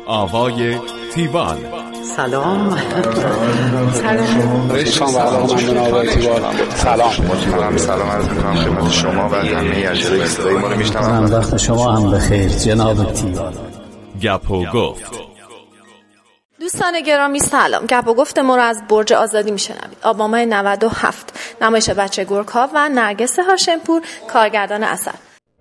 آوای تیوان. سلام. سلام عرض می‌کنم خدمت شما و همه اجرای صدای ما رو میشنوم. وقت شما هم بخیر جناب تیوان. گپ و گفت. دوستان گرامی سلام. گپ و گفت ما رو از برج آزادی میشنوید. آبان ماه 97 نمایش بچه گورکا و نرگس هاشمپور کارگردان اثر.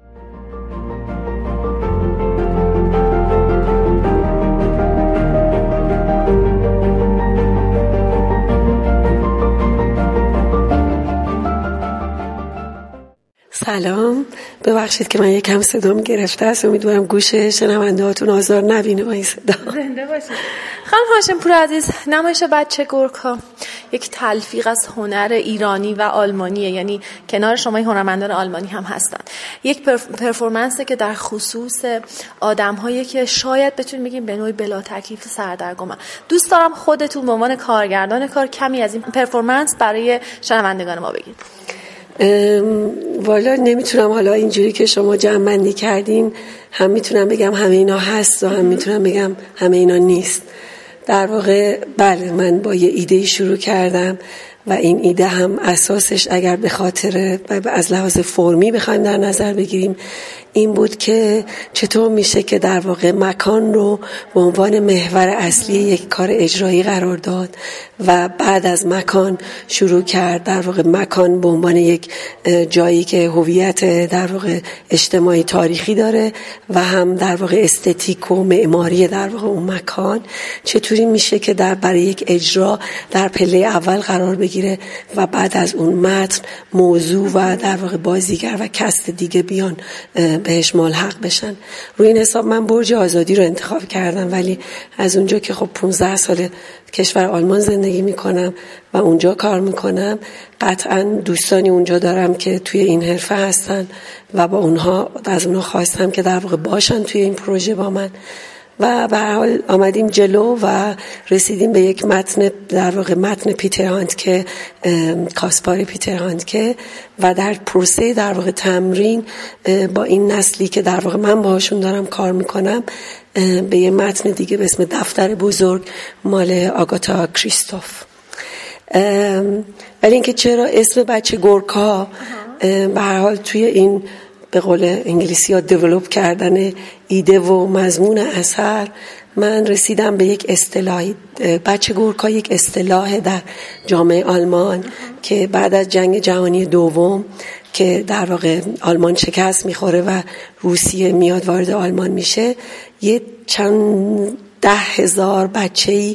سلام، ببخشید که من یکم صدام گرفته است. امیدوارم گوش شنونده‌هاتون آزار نبینه با این صدا. زنده باشید. خانم هاشمپور عزیز، نمایش بچه گورکا یک تلفیق از هنر ایرانی و آلمانیه، یعنی کنار شما هنرمندان آلمانی هم هستن. یک پرفورمنسه که در خصوص آدم‌هایی که شاید بتونیم بگیم به نوعی بلا تکلیف سردرگمن. دوست دارم خودتون به عنوان کارگردان کار کمی از این پرفورمنس برای شنوندگان ما بگید. والا نمیتونم حالا اینجوری که شما جمع بندی کردین هم میتونم بگم همه اینا هست و هم میتونم بگم همه اینا نیست. در واقع بله، من با یه ایده شروع کردم و این ایده هم اساسش اگر به خاطر از لحاظ فرمی بخوایم در نظر بگیریم این بود که چطور میشه که در واقع مکان رو به عنوان محور اصلی یک کار اجرایی قرار داد و بعد از مکان شروع کرد در واقع مکان به عنوان یک جایی که هویت در واقع اجتماعی تاریخی داره و هم در واقع استتیک و معماری در واقع اون مکان چطوری میشه که برای یک اجرا در پله اول قرار بگیره و بعد از اون متن موضوع و در واقع بازیگر و کست دیگه بیان بهش ملحق بشن. روی این حساب من برج آزادی رو انتخاب کردم، ولی از اونجا که خب 15 سال کشور آلمان زندگی میکنم و اونجا کار میکنم، قطعا دوستانی اونجا دارم که توی این حرفه هستن و از اونها خواستم که در واقع باشن توی این پروژه با من و به هر حال آمدیم جلو و رسیدیم به یک متن در واقع متن پیتر هاندکه، کاسپار پیتر هاندکه و در پروسه در واقع تمرین با این نسلی که در واقع من باهاشون دارم کار میکنم به یه متن دیگه به اسم دفتر بزرگ مال آگاتا کریستوف. ولی اینکه چرا اسم بچه گورکا به هر حال توی این به قول انگلیسی ها دیولوب کردن ایده و مضمون اثر من رسیدم به یک اصطلاحی. بچه گورکا یک اصطلاح در جامعه آلمان که بعد از جنگ جهانی دوم که در واقع آلمان شکست میخوره و روسیه میاد وارد آلمان میشه، یه چند 10,000 بچه‌ای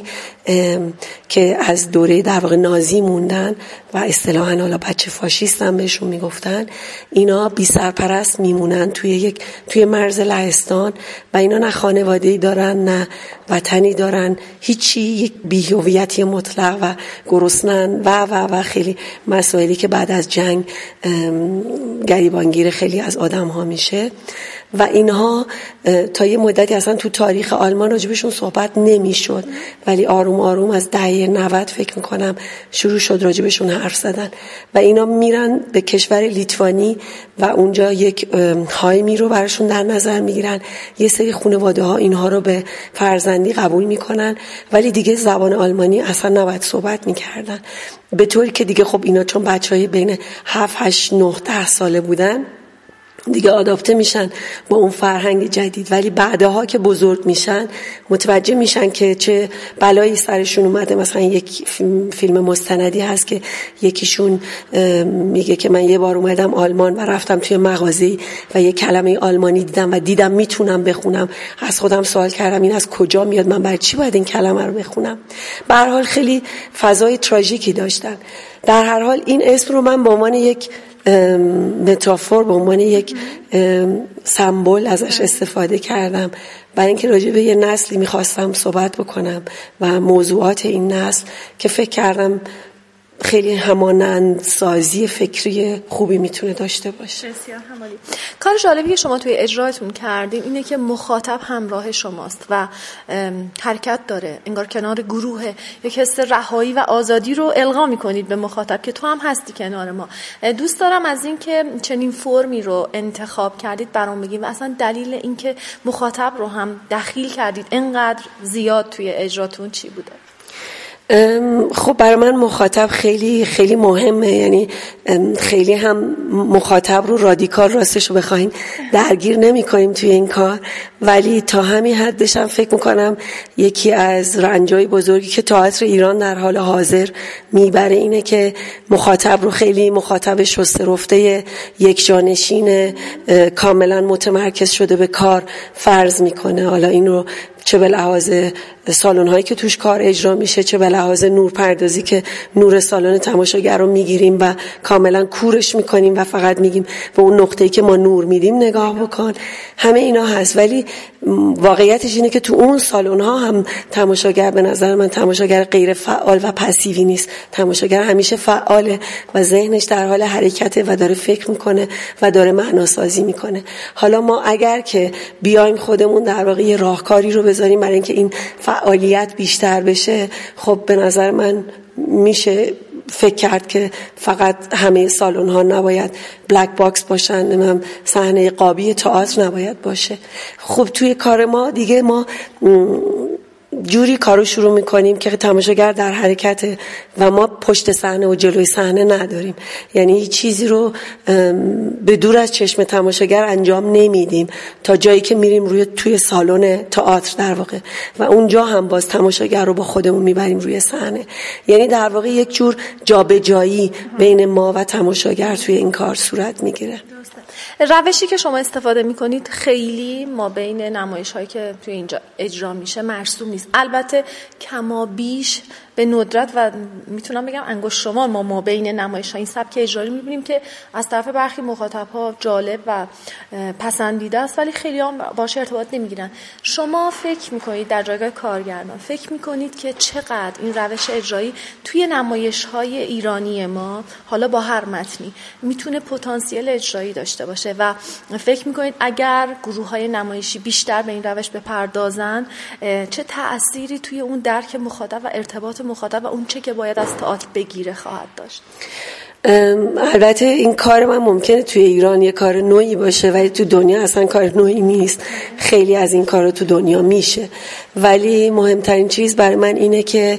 که از دوره در واقع نازی موندن و اصطلاحاً حالا بچه فاشیست هم بهشون میگفتن، اینا بی سرپرست میمونن توی مرز لهستان و اینا نه خانواده‌ای دارن نه وطنی دارن، هیچی، یک بی‌هویتی مطلق و گرسنن و خیلی مسائلی که بعد از جنگ گریبانگیر خیلی از آدم ها میشه و اینها تا یه مدتی اصلا تو تاریخ آلمان راجبشون صحبت نمیشد، ولی آروم آروم از دهه 90 فکر میکنم شروع شد راجبشون حرف زدن و اینا میرن به کشور لیتوانی و اونجا یک هایمی رو براشون در نظر میگیرن. یه سری خانواده ها اینها رو به فرزندی قبول میکنن ولی دیگه زبان آلمانی اصلا نباید صحبت میکردن، به طوری که دیگه خب اینا چون بچهای بین 7 8 9 10 ساله بودن دیگه آداپته میشن با اون فرهنگ جدید، ولی بعدها که بزرگ میشن متوجه میشن که چه بلایی سرشون اومده. مثلا یک فیلم مستندی هست که یکیشون میگه که من یه بار اومدم آلمان و رفتم توی مغازه‌ای و یه کلمه آلمانی دیدم میتونم بخونم، از خودم سوال کردم این از کجا میاد، من برای چی باید این کلمه رو بخونم. به هر حال خیلی فضای تراژیکی داشتن. در هر حال این اسم رو من به عنوان یک متافور، به عنوان یک سمبل ازش استفاده کردم برای اینکه راجع به یه نسلی میخواستم صحبت بکنم و موضوعات این نسل که فکر کردم خیلی همانند سازی فکری خوبی میتونه داشته باشه. بسیار همالی. کار جالبی که شما توی اجراتون کردین اینه که مخاطب همراه شماست و حرکت داره، انگار کنار گروهه، یک حس رهایی و آزادی رو القا میکنید به مخاطب که تو هم هستی کنار ما. دوست دارم از این که چنین فرمی رو انتخاب کردید برام بگید و اصلا دلیل این که مخاطب رو هم دخیل کردید اینقدر زیاد توی اجراتون چی بوده؟ خب برای من مخاطب خیلی خیلی مهمه، یعنی خیلی هم مخاطب رو رادیکال راستش رو بخواین درگیر نمی کنیم توی این کار، ولی تا همین حدش هم فکر میکنم یکی از رنجای بزرگی که تئاتر ایران در حال حاضر میبره اینه که مخاطب رو خیلی مخاطب شسته رفته یک جانشین کاملا متمرکز شده به کار فرض میکنه. حالا این رو چه به لحاظ سالن هایی که توش کار اجرا میشه، چه به لحاظ نور پردازی که نور سالن تماشاگر رو میگیریم و کاملا کورش میکنیم و فقط میگیم به اون نقطه‌ای که ما نور میدیم نگاه بکن. همه اینا هست، ولی واقعیتش اینه که تو اون سالن ها هم تماشاگر به نظر من تماشاگر غیر فعال و پسیوی نیست. تماشاگر همیشه فعاله و ذهنش در حال حرکته و داره فکر میکنه و داره معناسازی میکنه. حالا ما اگر که بیایم خودمون در واقع یه راهکاری رو بذاریم برای اینکه این فعالیت بیشتر بشه، خب به نظر من میشه فکر کرد که فقط همه سالن ها نباید بلک باکس باشن، صحنه قابی تئاتر نباید باشه. خب توی کار ما دیگه ما جوری کارو شروع میکنیم که تماشاگر در حرکته و ما پشت صحنه و جلوی صحنه نداریم، یعنی هیچ چیزی رو به دور از چشم تماشاگر انجام نمیدیم تا جایی که میریم توی سالن تئاتر در واقع، و اونجا هم باز تماشاگر رو با خودمون میبریم روی صحنه. یعنی در واقع یک جور جابجایی بین ما و تماشاگر توی این کار صورت میگیره. روشی که شما استفاده میکنید خیلی ما بین نمایش هایی که توی اینجا اجرا میشه مرسوم نیست. البته کما بیش به ندرت و میتونم بگم انگشت شمار ما بین نمایش ها این سبک اجرایی میبینیم که از طرف برخی مخاطب ها جالب و پسندیده است، ولی خیلی هم باشه ارتباط نمیگیرن. شما فکر میکنید در جایگاه کارگردان فکر میکنید که چقدر این روش اجرایی توی نمایش های ایرانی ما حالا با هر متنی میتونه پتانسیل اجرایی داشته باشه و فکر میکنید اگر گروه های نمایشی بیشتر به این روش بپردازن چه تأثیری توی اون درک مخاطب و ارتباط مخاطب و اون چه که باید از تئاتر بگیره خواهد داشت؟ البته این کار من ممکنه توی ایران یه کار نوعی باشه، ولی تو دنیا اصلا کار نوعی نیست. خیلی از این کارا تو دنیا میشه، ولی مهمترین چیز برای من اینه که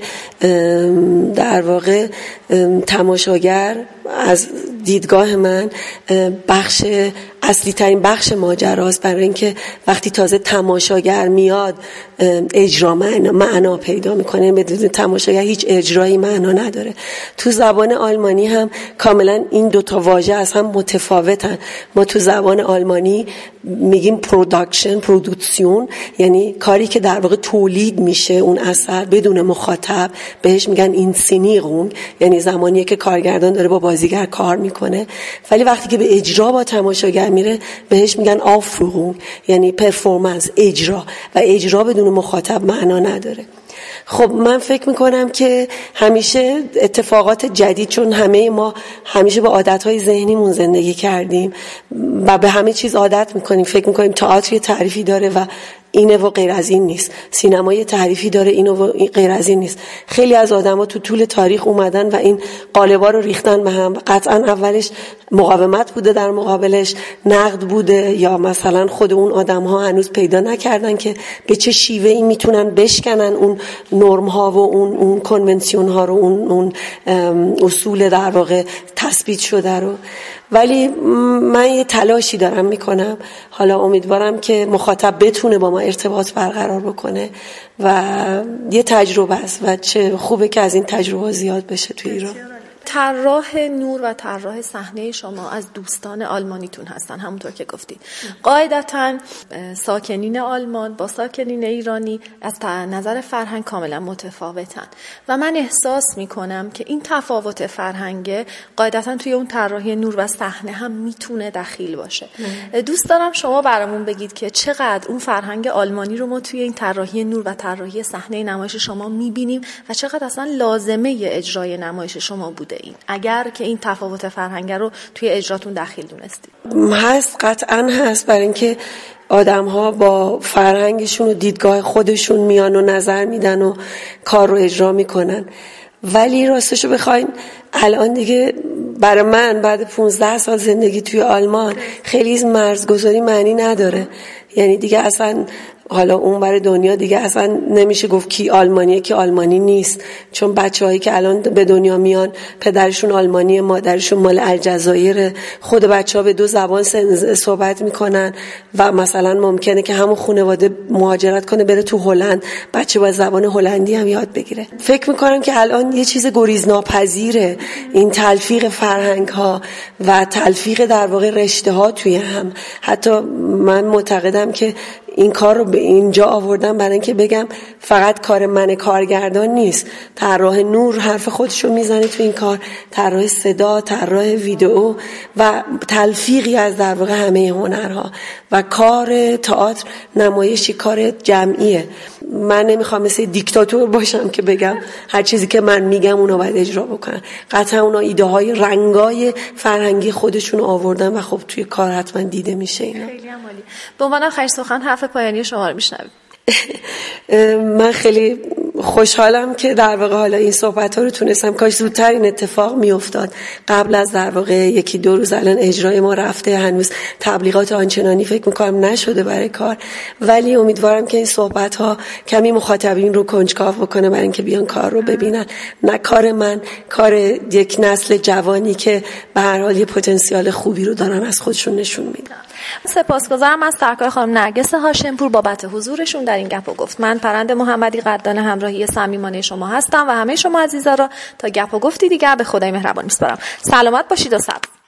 در واقع تماشاگر از دیدگاه من بخش اصلی ترین بخش ماجراست، برای اینکه وقتی تازه تماشاگر میاد اجرا معنا پیدا میکنه. بدون تماشاگر هیچ اجرایی معنا نداره. تو زبان آلمانی هم کاملا این دوتا واژه از هم متفاوتن. ما تو زبان آلمانی میگیم پروداکشن، یعنی کاری که در واقع تولید میشه اون اثر بدون مخاطب، بهش میگن اینسینیرونگ، یعنی زمانیه که کارگردان داره با بازیگر کار میکنه. ولی وقتی که به اجرا با تماشاگر میره بهش میگن آفروغونگ، یعنی پرفورمنس، اجرا، و اجرا بدون مخاطب معنا نداره. خب من فکر میکنم که همیشه اتفاقات جدید، چون همه ما همیشه با عادتهای ذهنیمون زندگی کردیم و به همه چیز عادت میکنیم، فکر میکنیم تئاتر یه تعریفی داره و اینه و غیر از این نیست، سینما یه تعریفی داره اینه و غیر از این نیست. خیلی از آدما تو طول تاریخ اومدن و این قالبا رو ریختن به هم. قطعا اولش مقاومت بوده، در مقابلش نقد بوده، یا مثلا خود اون آدم‌ها هنوز پیدا نکردن که به چه شیوهی میتونن بشکنن اون نرم ها و اون کنونسیون ها رو، اون اصول در واقع تثبیت شده رو. ولی من یه تلاشی دارم میکنم، حالا امیدوارم که مخاطب بتونه با ما ارتباط برقرار بکنه و یه تجربه است و چه خوبه که از این تجربه زیاد بشه توی ایران. طراح نور و طراح صحنه شما از دوستان آلمانیتون هستن، همونطور که گفتید. قاعدتاً ساکنین آلمان با ساکنین ایرانی از نظر فرهنگ کاملا متفاوتن و من احساس میکنم که این تفاوت فرهنگه قاعدتاً توی اون طراحی نور و صحنه هم میتونه دخیل باشه. دوست دارم شما برامون بگید که چقدر اون فرهنگ آلمانی رو ما توی این طراحی نور و طراحی صحنه نمایش شما میبینیم و چقدر اصلا لازمه اجرای نمایش شما بوده این، اگر که این تفاوت فرهنگ رو توی اجراتون دخیل دونستید. هست، قطعا هست، برای اینکه آدم‌ها با فرهنگشون و دیدگاه خودشون میان و نظر میدن و کار رو اجرا میکنن. ولی راستشو بخواین الان دیگه برای من بعد 15 سال زندگی توی آلمان خیلی مرزگذاری معنی نداره. یعنی دیگه اصلا حالا اون برای دنیا دیگه اصلا نمیشه گفت کی آلمانیه کی آلمانی نیست، چون بچه‌هایی که الان به دنیا میان پدرشون آلمانیه، مادرشون مال الجزایر، خود بچه‌ها به 2 زبان صحبت میکنن و مثلا ممکنه که همون خانواده مهاجرت کنه بره تو هلند، بچه با زبان هلندی هم یاد بگیره. فکر میکنم که الان یه چیز گریزناپذیره این تلفیق فرهنگ ها و تلفیق در واقع رشته ها توی هم. حتی من معتقدم که این کار رو به اینجا آوردم برای اینکه بگم فقط کار من کارگردان نیست، طراح نور حرف خودشو میزنه تو این کار، طراح صدا، طراح ویدئو و تلفیقی از در واقع همه هنرها و کار تئاتر نمایشی کار جمعیه. من نمیخوام مثل دیکتاتور باشم که بگم هر چیزی که من میگم اونو باید اجرا بکنن. قطعا اونا ایده های رنگای فرهنگی خودشون آوردن و خب توی کار حتما دیده میشه اینا. خیلی عالی. به عنوان خرج سخن حرف پایانی شما رو میشنویم. من خیلی خوشحالم که در واقع حالا این صحبت ها رو تونستم، کاش زودتر این اتفاق میافتاد قبل از در واقع 1-2 روز. الان اجرای ما رفته، هنوز تبلیغات آنچنانی فکر میکنم نشده برای کار، ولی امیدوارم که این صحبت ها کمی مخاطبین رو کنجکاو بکنه برای اینکه بیان کار رو ببینن. نه کار من، کار یک نسل جوانی که به هر حال یه پتانسیل خوبی رو دارن از خودشون نشون میدن. سپاسگزارم از سرکار خانم نرگس هاشمپور بابت حضورشون در این گپ و گفت. من پرنده محمدی قدردان همراهی صمیمانه شما هستم و همه شما عزیزا را تا گپ و گفتی دیگر به خدای مهربان میسپارم. سلامت باشید و صبر.